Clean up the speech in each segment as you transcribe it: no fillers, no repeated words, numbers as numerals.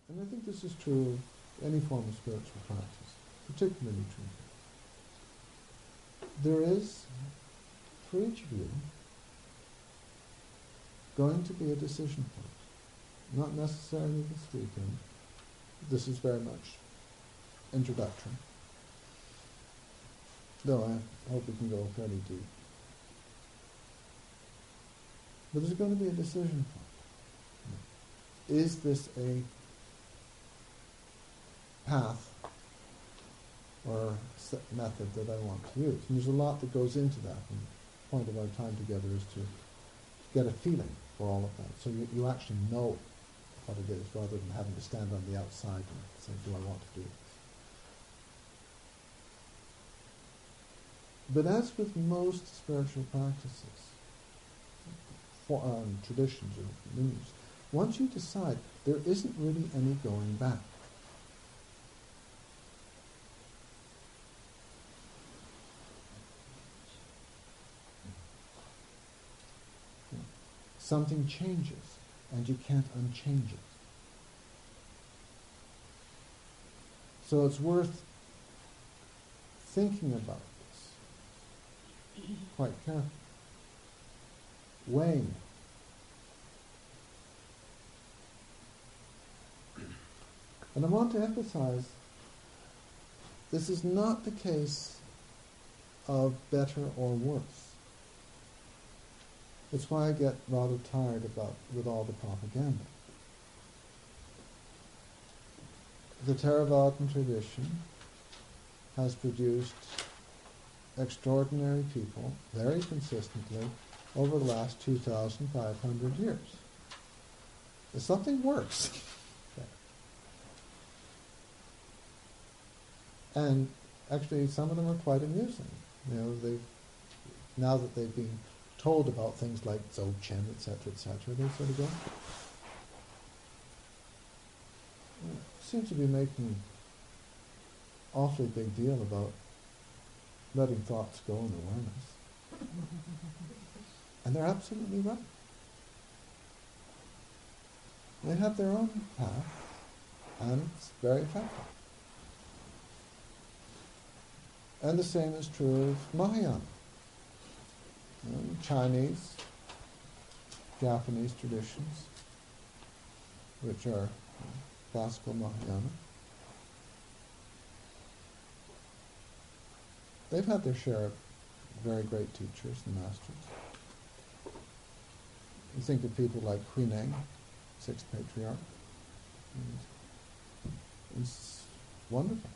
And I think this is true of any form of spiritual practice, particularly true. There is, for each of you, going to be a decision point. Not necessarily this weekend. This is very much introductory. Though I hope we can go fairly deep. But there's going to be a decision point. Is this a path or method that I want to use? And there's a lot that goes into that. And the point of our time together is to get a feeling for all of that. So you actually know what it is, rather than having to stand on the outside and say, do I want to do this? But as with most spiritual practices, traditions or lineages, once you decide, there isn't really any going back. Something changes, and you can't unchange it. So it's worth thinking about this quite carefully, weighing it. And I want to emphasize, this is not the case of better or worse. It's why I get rather tired with all the propaganda. The Theravadan tradition has produced extraordinary people very consistently over the last 2,500 years. There's something works. And actually some of them are quite amusing. Now that they've been told about things like Dzogchen, etc., they sort of go, seem to be making awfully big deal about letting thoughts go in awareness. And they're absolutely right. They have their own path, and it's very effective. And the same is true of Mahayana. Chinese, Japanese traditions, which are classical Mahayana. They've had their share of very great teachers and masters. You think of people like Huineng, sixth patriarch. It's wonderful.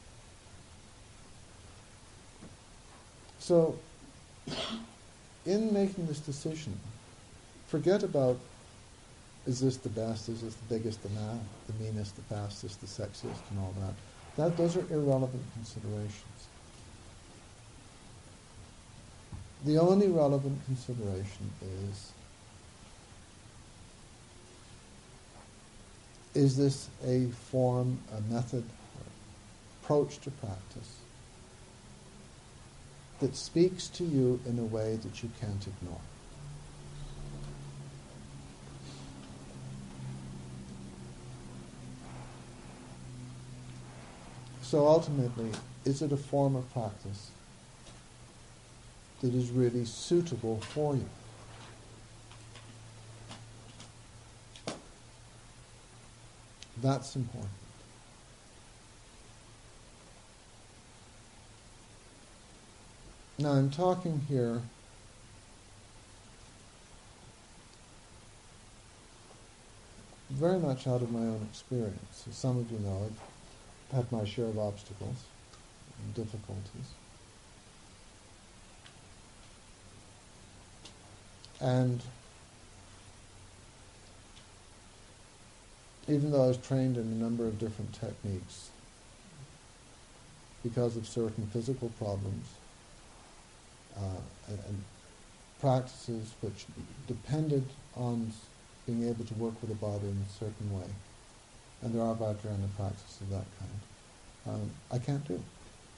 So, in making this decision, forget about, is this the best, is this the biggest, the meanest, the fastest, the sexiest, and all that. Those are irrelevant considerations. The only relevant consideration is this a form, a method, approach to practice that speaks to you in a way that you can't ignore. So ultimately, is it a form of practice that is really suitable for you? That's important. Now I'm talking here very much out of my own experience. As some of you know, I've had my share of obstacles and difficulties. And even though I was trained in a number of different techniques, because of certain physical problems, and practices which depended on being able to work with the body in a certain way, and there are Vajrayana practices of that kind, I can't do it.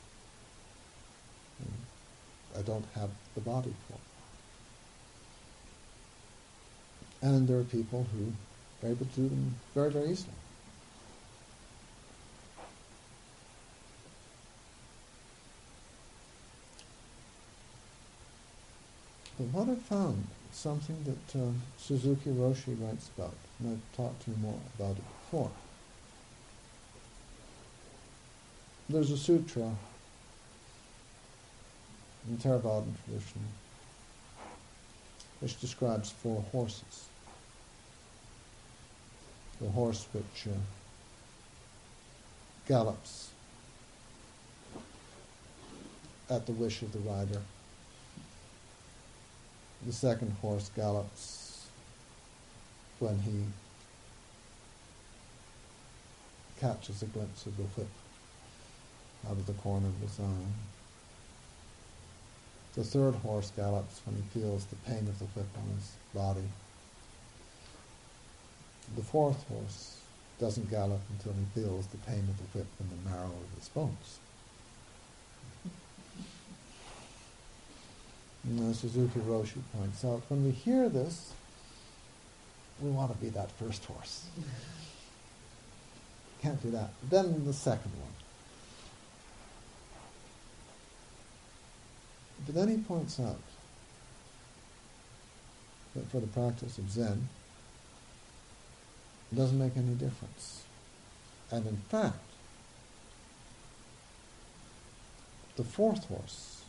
I don't have the body for it. And there are people who are able to do them very, very easily. But what I found, something that Suzuki Roshi writes about, and I've talked to you more about it before. There's a sutra in the Theravadan tradition which describes 4 horses. The horse which gallops at the wish of the rider. The second horse gallops when he catches a glimpse of the whip out of the corner of his eye. The third horse gallops when he feels the pain of the whip on his body. The fourth horse doesn't gallop until he feels the pain of the whip in the marrow of his bones. And as Suzuki Roshi points out, when we hear this, we want to be that first horse. Can't do that. Then the second one. But then he points out that for the practice of Zen, it doesn't make any difference. And in fact, the fourth horse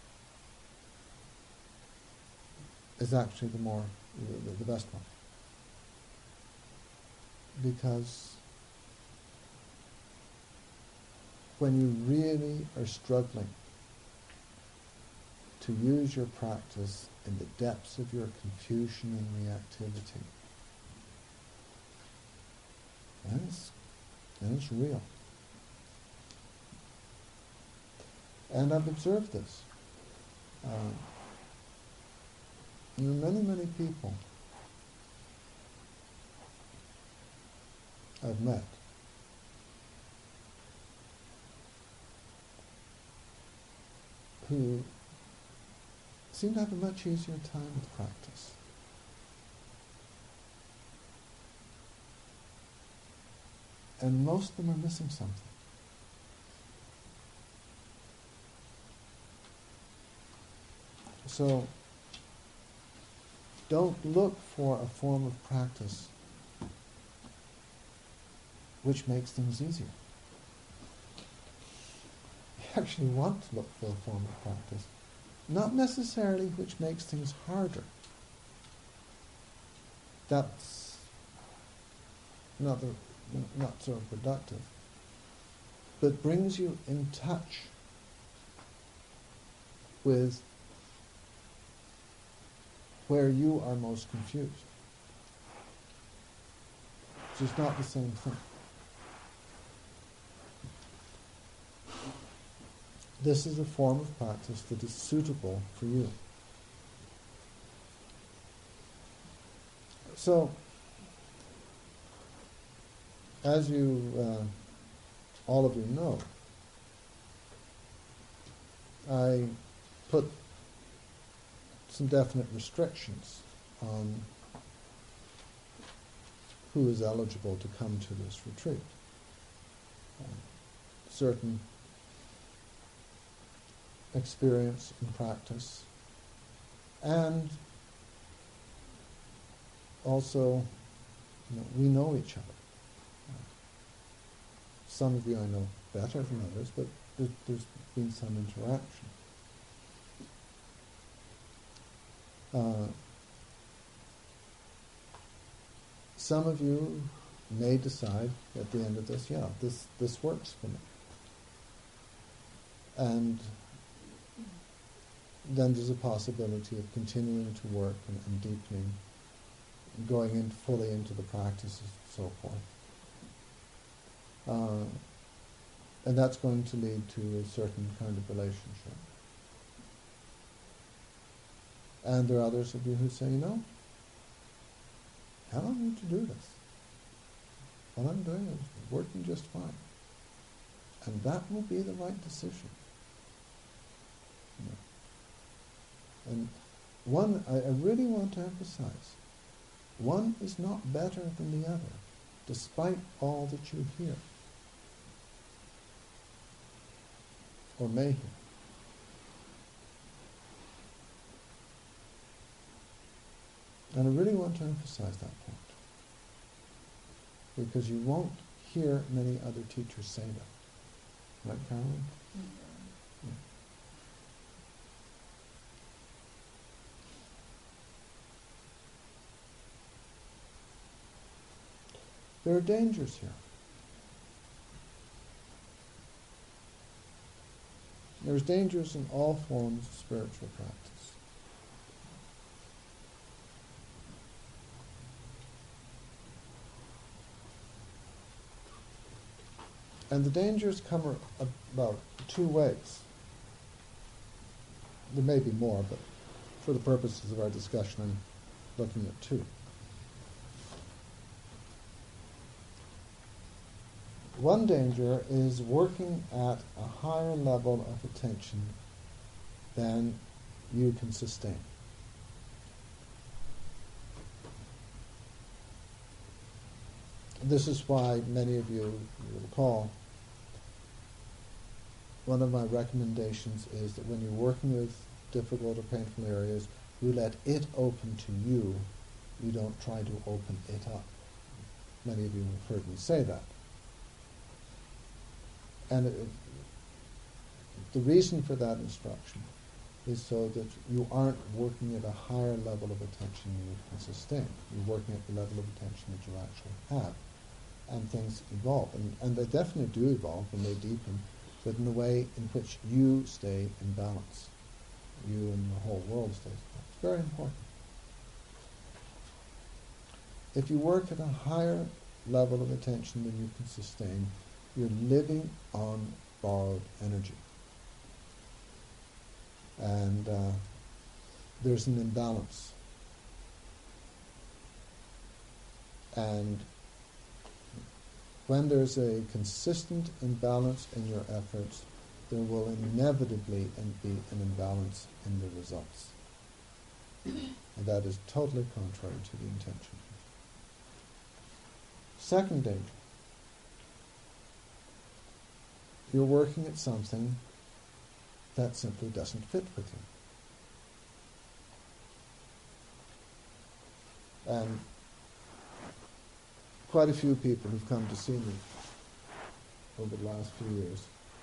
is actually the best one. Because when you really are struggling to use your practice in the depths of your confusion and reactivity, and it's real. And I've observed this. Many people I've met who seem to have a much easier time with practice. And most of them are missing something. So, don't look for a form of practice which makes things easier. You actually want to look for a form of practice, not necessarily which makes things harder. That's not so productive, but brings you in touch with where you are most confused. Which is not the same thing. This is a form of practice that is suitable for you. So, as you, all of you know, I put some definite restrictions on who is eligible to come to this retreat. Certain experience and practice, and also, we know each other. Some of you I know better than others, but there's been some interaction. Some of you may decide at the end of this, this works for me. And then there's a possibility of continuing to work and deepening, going in fully into the practices and so forth. And that's going to lead to a certain kind of relationship. And there are others of you who say, I don't need to do this. What I'm doing is working just fine. And that will be the right decision. And one, I really want to emphasize, one is not better than the other, despite all that you hear or may hear. And I really want to emphasize that point, because you won't hear many other teachers say that. Right, Carolyn? Yeah. There are dangers here. There's dangers in all forms of spiritual practice. And the dangers come about two ways. There may be more, but for the purposes of our discussion, I'm looking at two. One danger is working at a higher level of attention than you can sustain. This is why many of you will recall, one of my recommendations is that when you're working with difficult or painful areas, you let it open to you. You don't try to open it up. Many of you have heard me say that. And the reason for that instruction is so that you aren't working at a higher level of attention you can sustain. You're working at the level of attention that you actually have. And things evolve. And they definitely do evolve and they deepen, but in a way in which you stay in balance. You and the whole world stays in balance. It's very important. If you work at a higher level of attention than you can sustain, you're living on borrowed energy. And there's an imbalance. And when there's a consistent imbalance in your efforts, there will inevitably be an imbalance in the results. And that is totally contrary to the intention. Second danger. You're working at something that simply doesn't fit with you. And quite a few people who've come to see me over the last few years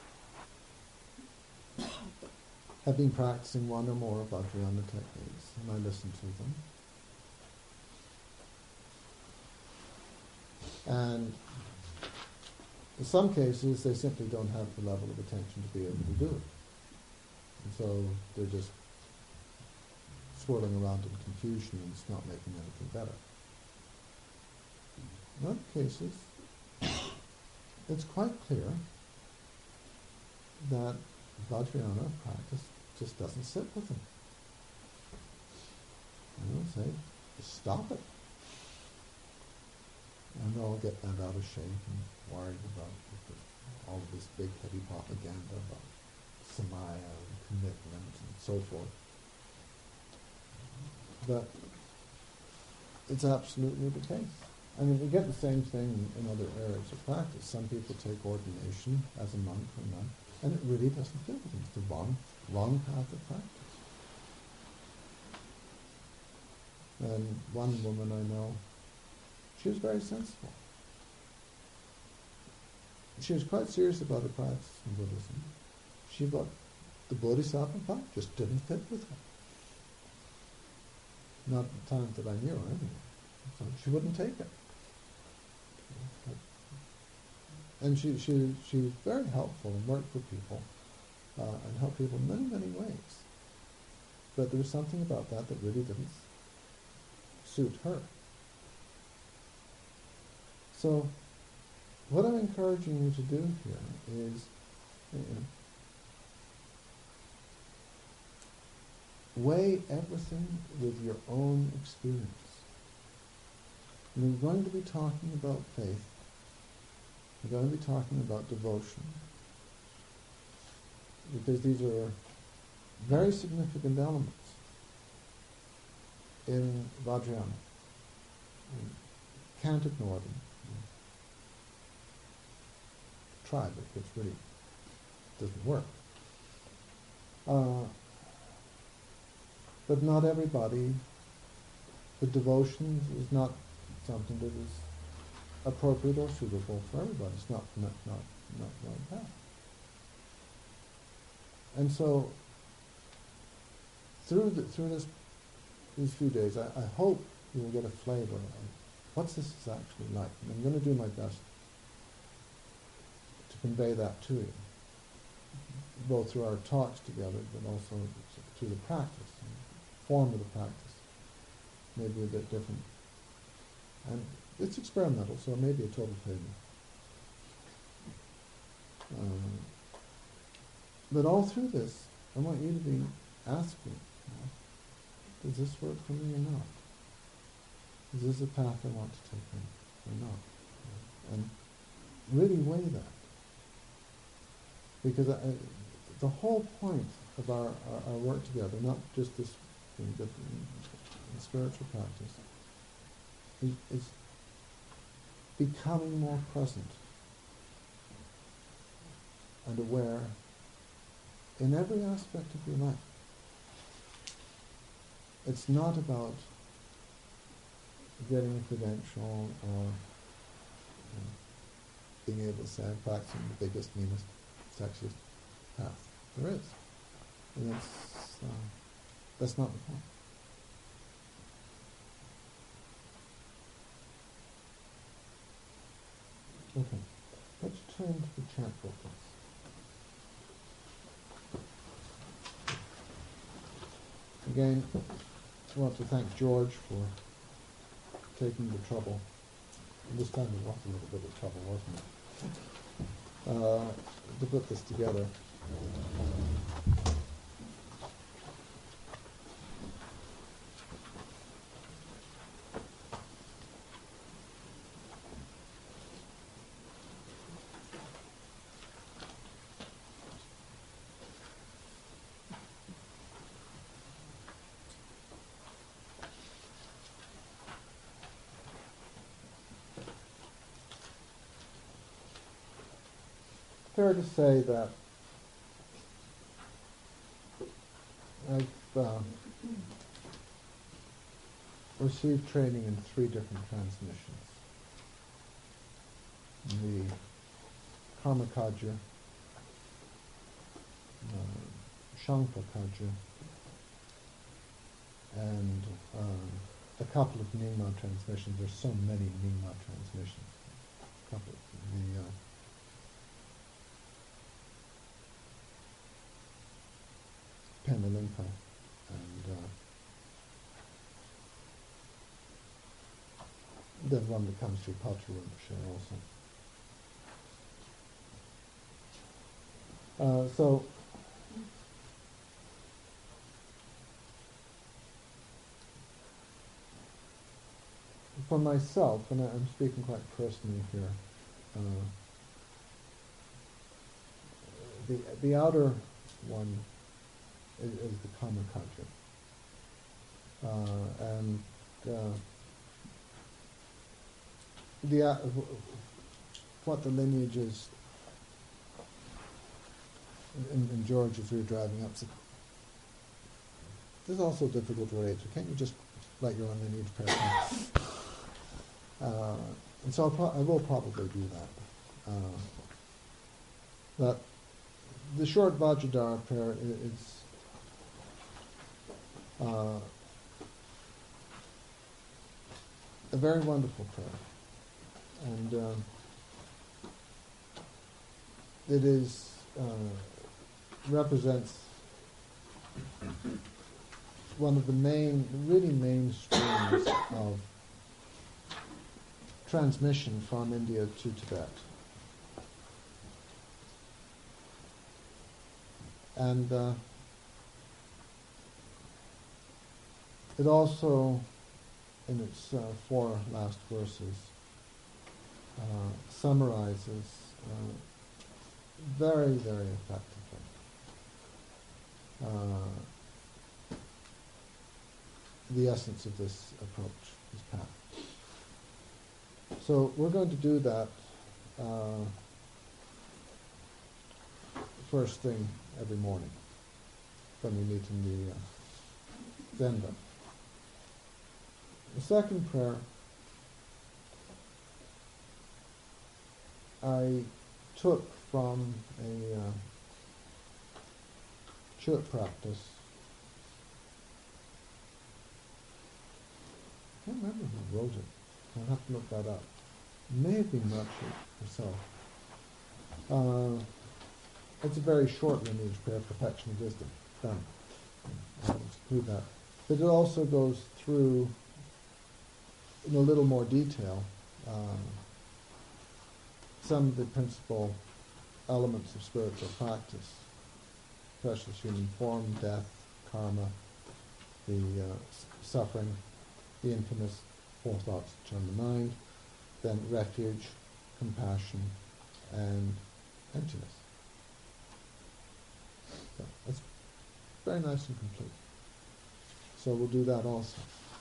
have been practicing one or more Vajrayana techniques, and I listen to them. And in some cases, they simply don't have the level of attention to be able to do it. And so they're just swirling around in confusion and it's not making anything better. In other cases, it's quite clear that Vajrayana practice just doesn't sit with them. And they'll say, stop it. And they'll get bent out of shape and worried about all of this big heavy propaganda about samaya and commitment and so forth. But it's absolutely the case. I mean, we get the same thing in other areas of practice. Some people take ordination as a monk or nun, and it really doesn't fit with them. It's the wrong path of practice. And one woman I know, she was very sensible. She was quite serious about her practice in Buddhism. She thought the Bodhisattva path just didn't fit with her. Not at the time that I knew her, anyway. So she wouldn't take it. And she was very helpful and worked for people and helped people in many, many ways. But there was something about that that really didn't suit her. So what I'm encouraging you to do here is weigh everything with your own experience. And we're going to be talking about faith. We're going to be talking about devotion. Because these are very significant elements in Vajrayana. You can't ignore them. Try, but it really doesn't work. But not everybody But devotion is not something that is appropriate or suitable for everybody. It's not like that. And so, these few days, I hope you will get a flavor of what this is actually like. And I'm going to do my best to convey that to you, both through our talks together, but also through the practice, the form of the practice. Maybe a bit different. And it's experimental, so it may be a total failure. But all through this, I want you to be asking, does this work for me or not? Is this a path I want to take or not? And really weigh that. Because the whole point of our work together, not just this thing, but in spiritual practice, is becoming more present and aware in every aspect of your life. It's not about getting a credential or being able to say I'm practicing the biggest, meanest, sexiest path there is. And that's not the point. Okay, let's turn to the chant book. Again, I want to thank George for taking the trouble. And this time it was a little bit of trouble, wasn't it? To put this together. Fair to say that I've received training in 3 different transmissions. The Karmakajya, Shankakajya, and a couple of Nyingma transmissions. There's so many Nyingma transmissions. A couple of the Penalimpa and then one that comes through Pacha Rinpoche also. So for myself, and I'm speaking quite personally here, the outer one is the Karmakajya. And what the lineage is, and George, as we were driving up, said, this is also difficult to relate to. Can't you just let your own lineage pass on? And so I will probably do that. But the short Vajradhara prayer is a very wonderful prayer, and it is represents one of the main streams of transmission from India to Tibet. And it also, in its 4 last verses, summarizes very, very effectively the essence of this approach, this path. So we're going to do that first thing every morning when we meet in the Zenda. The second prayer I took from a church practice. I can't remember who wrote it. I'll have to look that up. It may have been Mercy herself. It's a very short lineage prayer, perfection of wisdom. Done. I'll exclude that. But it also goes through, in a little more detail, some of the principal elements of spiritual practice: precious human form, death, karma, the suffering, the infamous four thoughts that turn the mind, then refuge, compassion, and emptiness. So it's very nice and complete. So we'll do that also.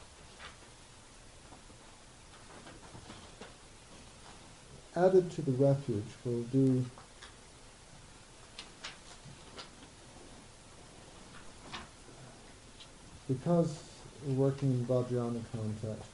Added to the refuge, we'll do because we're working in Vajrayana context,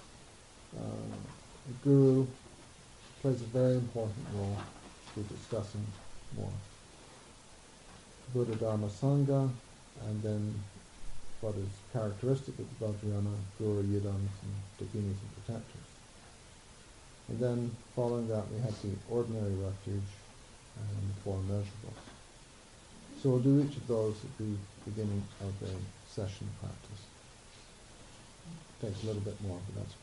the Guru plays a very important role. We're discussing more. Buddha, Dharma, Sangha, and then what is characteristic of the Vajrayana, Guru, Yidams, and Dakinis and protectors. And then following that we have the ordinary refuge and the four immeasurables. So we'll do each of those at the beginning of the session practice. Takes a little bit more, but that's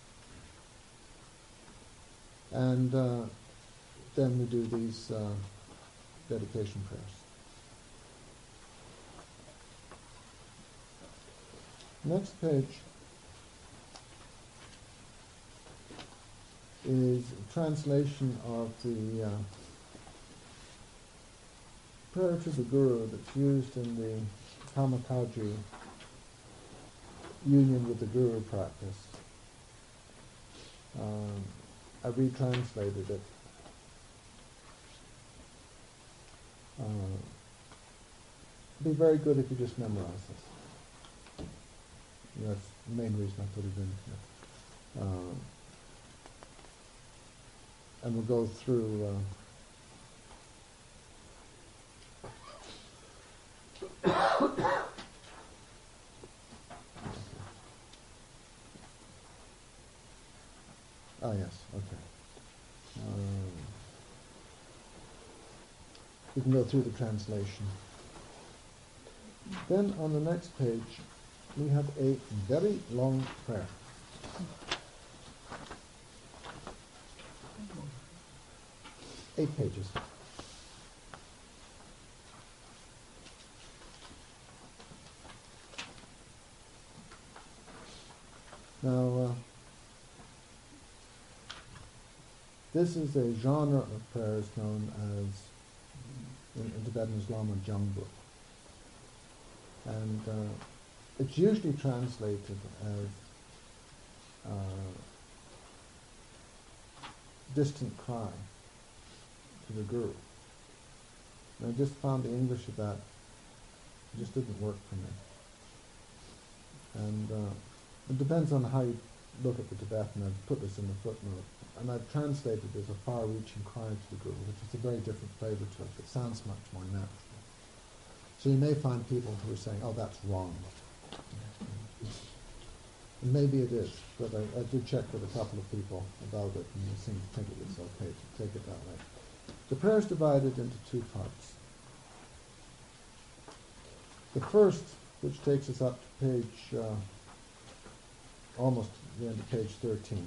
fine. And then we do these dedication prayers. Next page is a translation of the prayer to the Guru that's used in the Kamakaji union with the Guru practice. I retranslated it. It'd be very good if you just memorize this. That's the main reason I put it in here. And we'll go through yes, okay. We can go through the translation. Then on the next page we have a very long prayer. Eight pages. Now, this is a genre of prayers known as, in Tibetan Islam, a Jangbuk. And it's usually translated as distant cry to the Guru. And I just found the English of that just didn't work for me. And it depends on how you look at the Tibetan. I've put this in the footnote. And I've translated it as a far-reaching cry to the Guru, which is a very different flavour to it. It sounds much more natural. So you may find people who are saying, oh, that's wrong. And maybe it is, but I did check with a couple of people about it, and they seem to think it was okay to take it that way. The prayer is divided into two parts. The first, which takes us up to page, almost the end of page 13,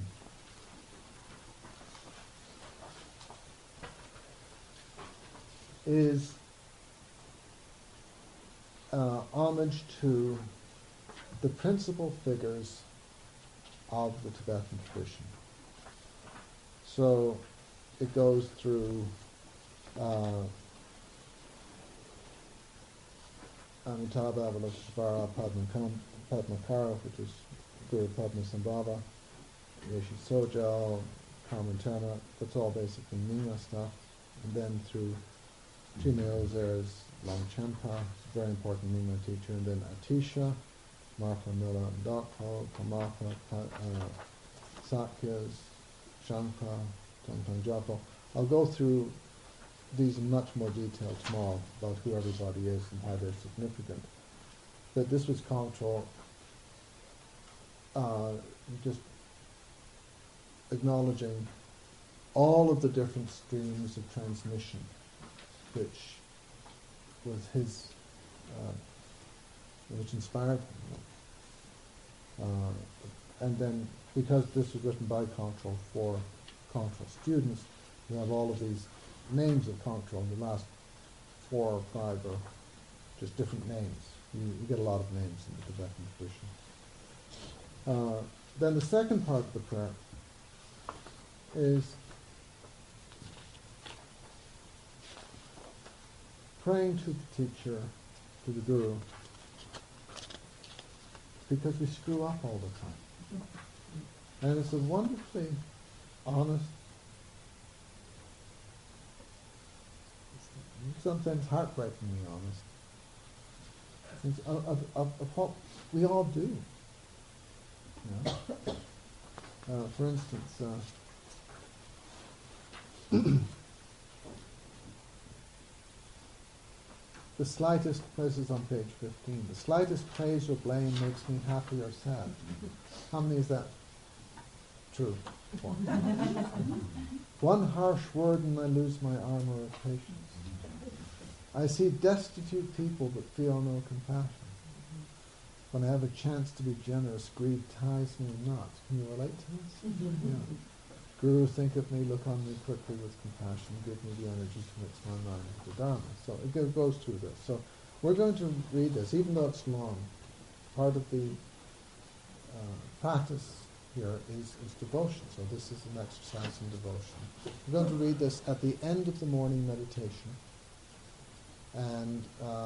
is homage to the principal figures of the Tibetan tradition. So it goes through Amitabha, Avalokiteshvara, Padmakara, which is Guru Padmasambhava, Rishi Sojal, Karmantana, that's all basically Nyingma stuff. And then through Chimaoz, there's Longchenpa, very important Nyingma teacher, and then Atisha, Martha, Miller, and Dakho, Kamartha, Sakyas, Shankar, Tongtong Japo. I'll go through these in much more detail tomorrow about who everybody is and why they're significant. But this was control, just acknowledging all of the different streams of transmission, which was his, which inspired him. And then, because this was written by Control for Control students, we have all of these names of Control. The last 4 or 5 are just different names. You get a lot of names in the Tibetan tradition. Then the second part of the prayer is praying to the teacher, to the Guru, because we screw up all the time. And it's a wonderfully honest, sometimes heartbreakingly honest, of what we all do. You know? For instance, the slightest, this is on page 15, the slightest praise or blame makes me happy or sad. How many is that true? One harsh word and I lose my armor of patience. I see destitute people but feel no compassion. When I have a chance to be generous, greed ties me not. Can you relate to this? Yeah. Guru, think of me, look on me quickly with compassion, give me the energy to mix my mind with the Dharma. So it goes through this. So we're going to read this, even though it's long. Part of the practice here is devotion. So this is an exercise in devotion. We're going to read this at the end of the morning meditation. And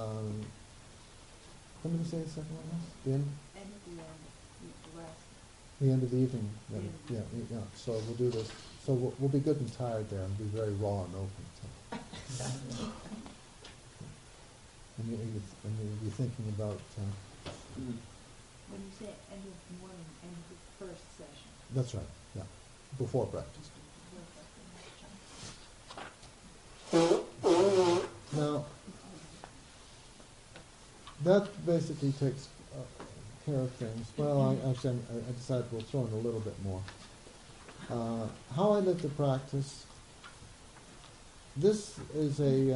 when did we say the second one was? The end? End of the rest. The end of the evening. Yeah. So we'll do this. So we'll be good and tired there and be very raw and open. So. And you'll be thinking about... when you say end of the morning, end of the first session. That's right, yeah. Before practice. Now, that basically takes care of things. Well, I decided we'll throw in a little bit more. How I live the practice. This is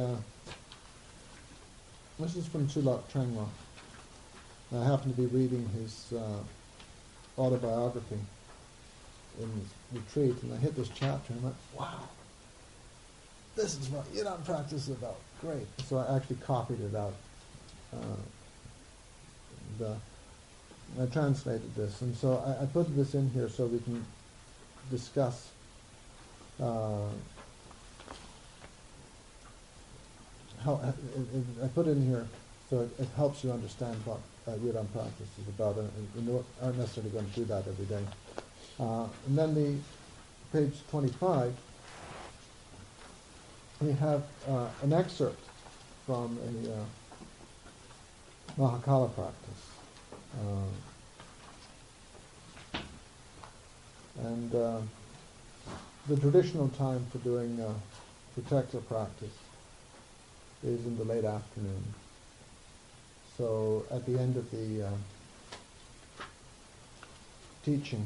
this is from Chulak Trengwa. I happen to be reading his autobiography in his retreat, and I hit this chapter and I went, wow, this is what Yidam practice is about. Great. So I actually copied it out. I translated this, and so I put this in here so we can discuss how I put it in here so it helps you understand what Yidam practice is about, and you aren't necessarily going to do that every day. And then the page 25, we have an excerpt from a Mahakala practice. And the traditional time for doing protector practice is in the late afternoon. So at the end of the teaching,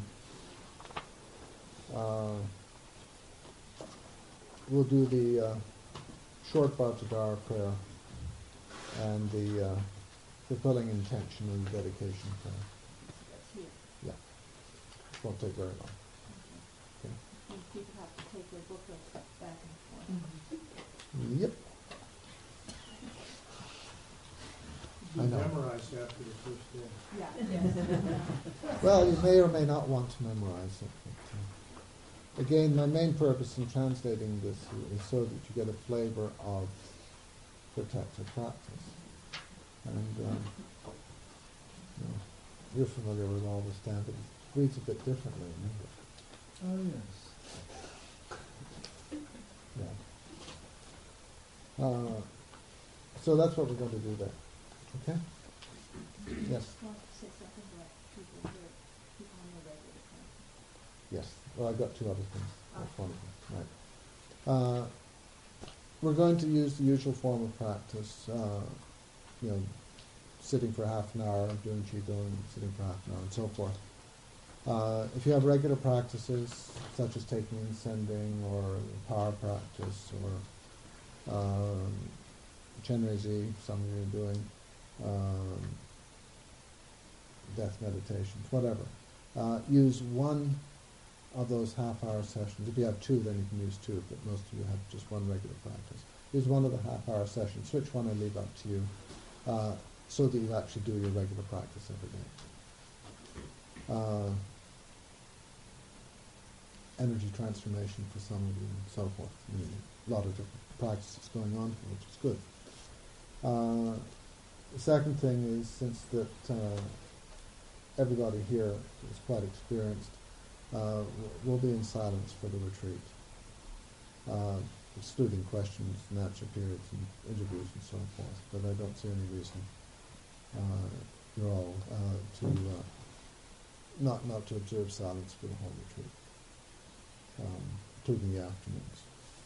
we'll do the short Bhattacharya prayer and the fulfilling intention and the dedication prayer. That's here. Yeah. It won't take very long. Okay. And people have to take their booklets back and forth. Yep. You I know. memorized after the first day. Yeah. Well, you may or may not want to memorize it. But, again, my main purpose in translating this is so that you get a flavor of protector practice. And you know, you're familiar with all the standards. It reads a bit differently in English. Oh, yes. Yeah. So that's what we're going to do there. Okay? Yes. Just want to say something about people who are people on their regular practice. Yes, well, I've got two other things. That's Oh. one of them, right. We're going to use the usual form of practice, you know, sitting for half an hour, doing Qigong, sitting for half an hour, and so forth. If you have regular practices, such as taking in sending, or power practice, or Chenrezig, some of you are doing, death meditations, whatever. Use one of those half-hour sessions. If you have two, then you can use two, but most of you have just one regular practice. Use one of the half-hour sessions. Which one I leave up to you, so that you actually do your regular practice every day. Energy transformation for some of you, and so forth. I mean, a lot of different practices going on here, which is good. The second thing is, since that everybody here is quite experienced, we'll be in silence for the retreat, excluding questions and answer periods and interviews and so forth. But I don't see any reason you're all to not to observe silence for the whole retreat, including the afternoons.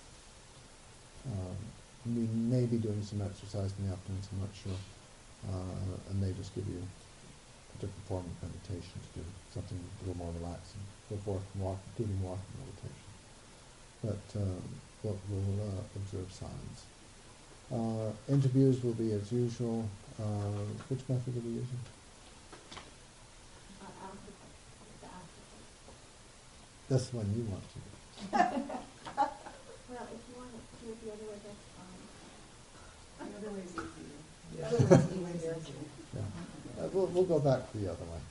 We may be doing some exercise in the afternoons, I'm not sure, and may just give you a different form of meditation to do, something a little more relaxing, so forth, including walking meditation. But we'll observe silence. Interviews will be as usual. Which method are we using? That's the one you want to use. Well, if you want to do it the other way, that's fine. The other way's easier. Yeah. The other way's easier. Yeah. We'll go back the other way.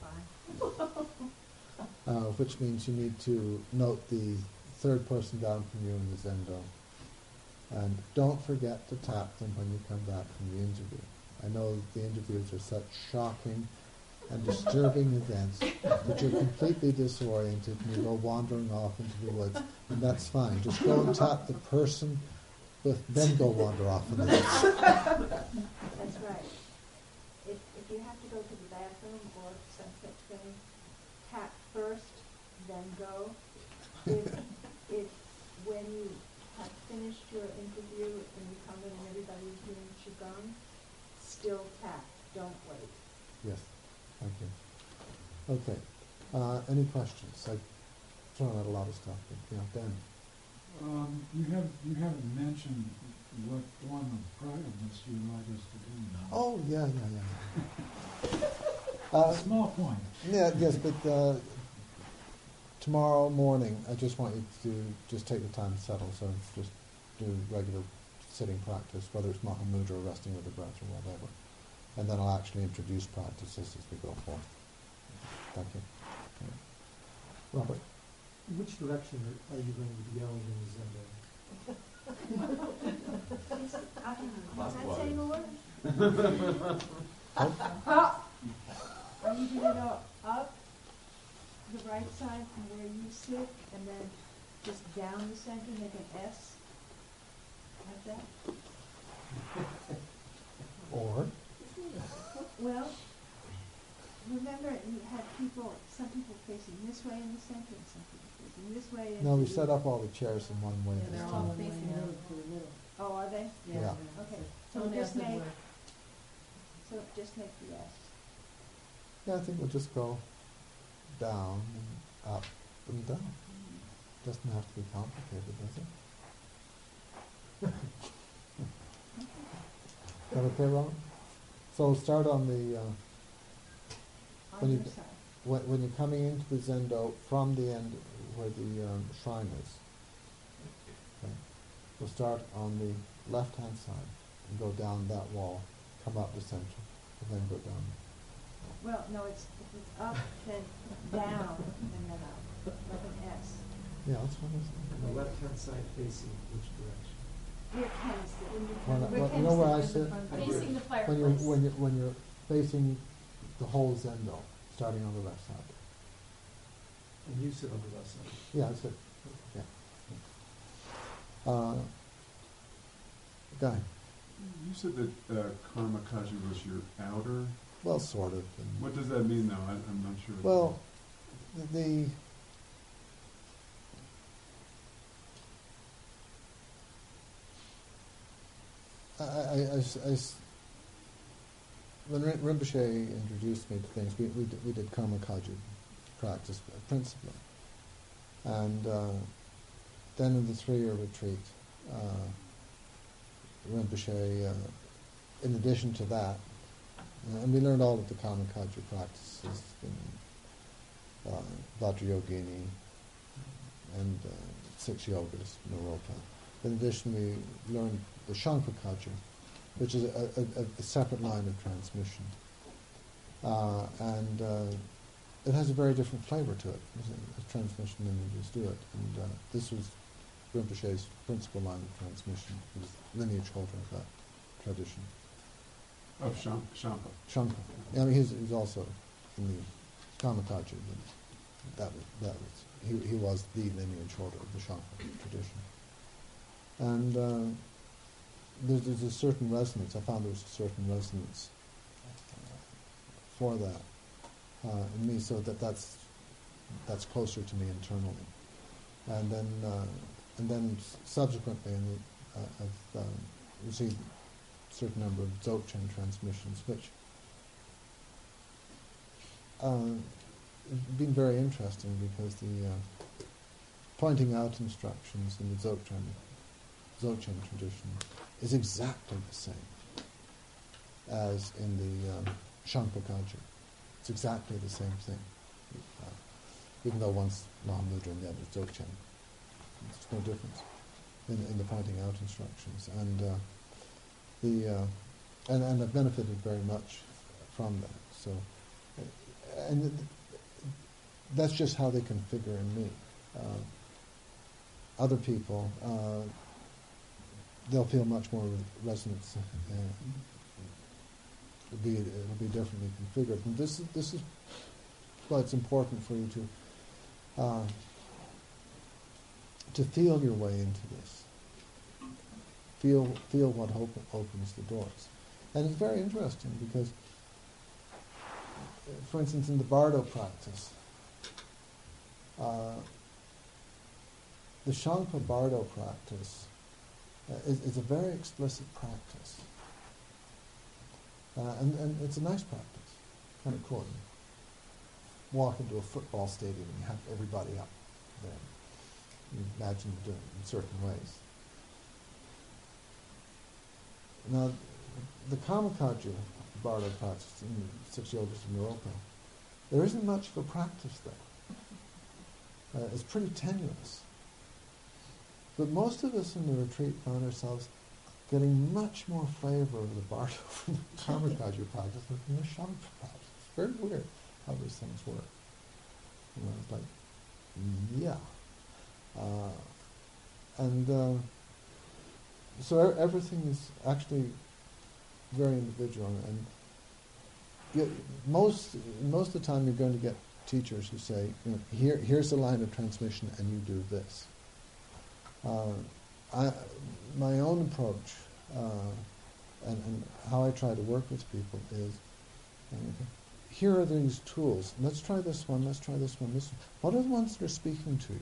Fine. Which means you need to note the third person down from you in the Zendo. And don't forget to tap them when you come back from the interview. I know that the interviews are such shocking and disturbing events that you're completely disoriented and you go wandering off into the woods, and that's fine. Just go and tap the person, but then go wander off in the woods. That's right. If you have to go to the bathroom or some such thing, tap first, then go. If when you have finished your interview and you come in and everybody's doing Qigong, still tap, don't wait. Yes, thank you. Okay, any questions? I've thrown out a lot of stuff, but yeah, Ben. You haven't mentioned what form of practice you'd like us to do now. Oh, yeah. Small point. Yeah, yes, but tomorrow morning, I just want you to just take the time to settle, so just do regular sitting practice, whether it's Mahamudra or resting with the breath or whatever. And then I'll actually introduce practices as we go forth. Thank you. Okay. Robert? Which direction are you going to be going in the Zendo? Does that say more? Oh, Are you doing it up the right side from where you sit, and then just down the center, make an S? Like that? or? Well, remember you had some people facing this way in the center, and some people facing this way. No, we set up all the chairs in one way Yeah, this they're all time. facing out to the middle. Oh, are they? Yeah. Okay, so Don't just ask them make, where. just make the S. Yeah, I think we'll just go down and up and down. Doesn't have to be complicated, does it? Is that okay, Robert? So we'll start on the, On When you your g- side. when you're coming into the Zendo from the end where the shrine is. Okay. We'll start on the left-hand side and go down that wall, come up the center, and then go down. Well, no, if it's up, then down, and then up, like an S. Yeah, that's what it The is. left-hand side facing which direction? Here comes the When I- independent. you know where I sit? Facing the When fireplace. when you're facing the whole Zendo, starting on the left side. And you sit on the left side. Yeah, that's it. Yeah. Guy. You said that Karmakaji was your outer well, sort of. And What does that mean, though? I'm not sure. well, the when Rinpoche introduced me to things, we did Karma Kagyu practice principally. And then in the 3-year retreat, Rinpoche, in addition to that, and we learned all of the Karma Kagyu practices, Vajrayogini, and 6 yogas, Naropa. In addition, we learned the Shankar Kagyu, which is a separate line of transmission. And it has a very different flavor to it. It's a transmission lineages do it. And this was Rinpoche's principal line of transmission. He was lineage holder of that tradition. Of Shampa. Shankar. I mean, he's also in the Karma Kagyu, but he was the lineage holder of the Shankar tradition. And there's a certain resonance. I found there was a certain resonance for that in me, so that's closer to me internally. And then subsequently, I've received a certain number of Dzogchen transmissions, which have been very interesting because the pointing out instructions in the Dzogchen tradition is exactly the same as in the Shankar Kagyu. It's exactly the same thing. Even though one's Mahamudra and the other's Dzogchen. There's no difference in the pointing out instructions. And I've benefited very much from that. So, and that's just how they configure in me. Other people, they'll feel much more resonance. It'll be differently configured. And this is why it's important for you to feel your way into this. Feel what opens the doors. And it's very interesting because, for instance, in the Bardo practice, the Shangpa Bardo practice is a very explicit practice. And it's a nice practice, kind of cool. You walk into a football stadium and you have everybody up there. You imagine doing it in certain ways. Now, the Karma Kagyu Bardo practice in 6 yogas of Naropa, there isn't much of a practice there. It's pretty tenuous. But most of us in the retreat found ourselves getting much more flavor of the Bardo from the Karma Kagyu practice than from the Shankar practice. It's very weird how these things work. You know, it's like, yeah. So everything is actually very individual, and most of the time you're going to get teachers who say, you know, here's the line of transmission and you do this. My own approach and how I try to work with people is, here are these tools. Let's try this one, let's try this one, this one. What are the ones that are speaking to you?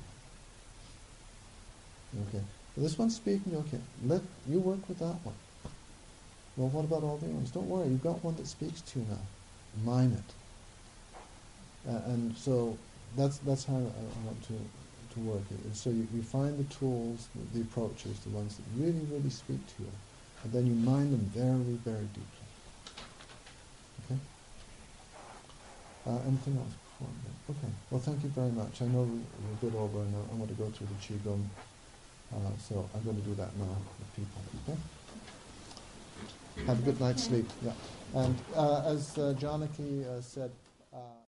Okay. Well, this one's speaking, okay. Let you work with that one. Well, what about all the other ones? Don't worry, you've got one that speaks to you now. Mine it. And so that's how I want to work it. And so you find the tools, the approaches, the ones that really, really speak to you, and then you mine them very, very deeply. Okay? Anything else before? Okay. Well, thank you very much. I know we're a bit over, and I want to go through the Qigong. So I'm going to do that now with people. Okay? Have a good night's sleep. Yeah. And as Janaki said.